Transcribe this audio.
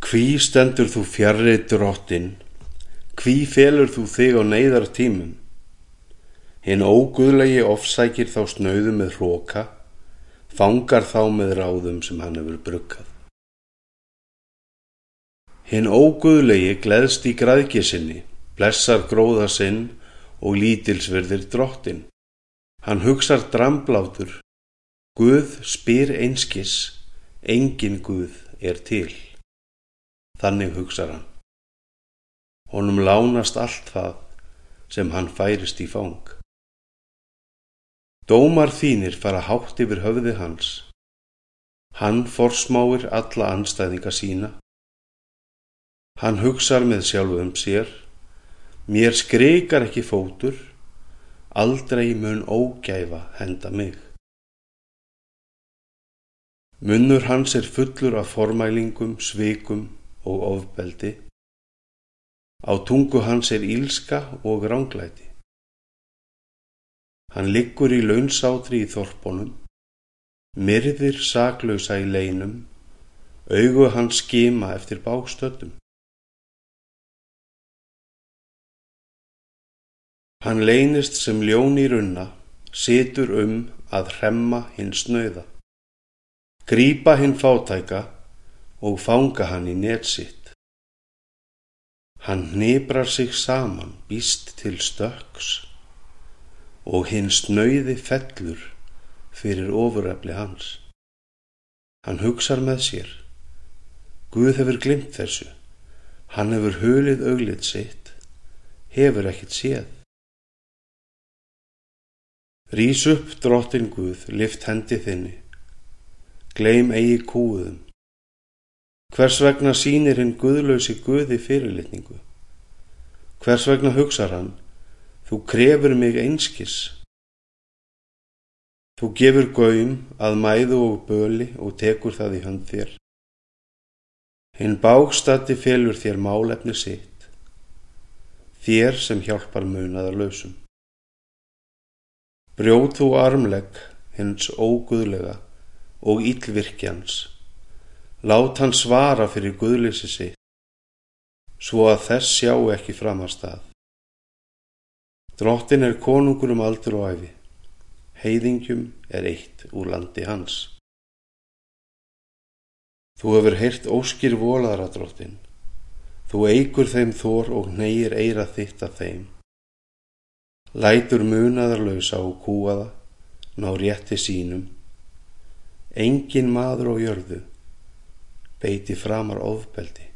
Hví stendur þú fjarri Drottinn? Hví felur þú þig á neyðartímum? Hinn óguðlegi ofsækir þá snauðu með hroka, fangar þá með ráðum sem hann hefur bruggað. Hinn óguðlegi gleðst í græðgi sinni, blessar gróða sinn og lítilsvirðir Drottinn. Hann hugsar dramblátur, Guð spyr einskis, engin Guð er til. Þannig hugsar hann. Honum lánast allt það sem hann færist í fang. Dómar þínir fara hátt yfir höfði hans. Hann forsmáir alla andstæðinga sína. Hann hugsar með sjálfum sér, mér skrikar ekki fótur, aldrei mun ógæfa henda mig. Munnur hans er fullur af formælingum, svikum og ofbeldi. Á tungu hans er illska og ranglæti. Hann liggur í launsátri í þorpunum, myrðir saklausa í leinum, augu hans skima eftir bágstöddum. Hann leynist sem ljón í runna, situr að hremma hinn snauða, grípa hinn fátæka og fanga hann í net sitt. Hann hniprar sig saman, býst til stökks og hinn snauði fellur fyrir ofurefli hans. Hann hugsar með sér, Guð hefur gleymt þessu, hann hefur hulið auglið sitt, hefur ekkert séð. Rís upp, Drottinn Guð, lyft hendi þinni, gleym eigi kúguðum. Hvers vegna sýnir hinn guðlausi Guði fyrirlitningu? Hvers vegna hugsar hann, þú krefur mig einskis? Þú gefur gaum að mæðu og böli og tekur það í hönd þér. Hinn bágstaddi felur þér málefni sitt, þér sem hjálpar munaðarlausum. Brjót þú armlegg hins óguðlega og illvirkjans, lát hann svara fyrir guðleysi sitt, svo að þess sjái ekki framastað. Drottinn er konungur aldur og ævi, heiðingjum er eitt úr landi hans. Þú hefur heyrt óskir volaðra, Drottinn, þú eykur þeim þor og hneigir eyra þitt að þeim. Lætur munaðarlausa og kúgaða, ná rétti sínum, engin maður á jörðu beiti framar ofbeldi.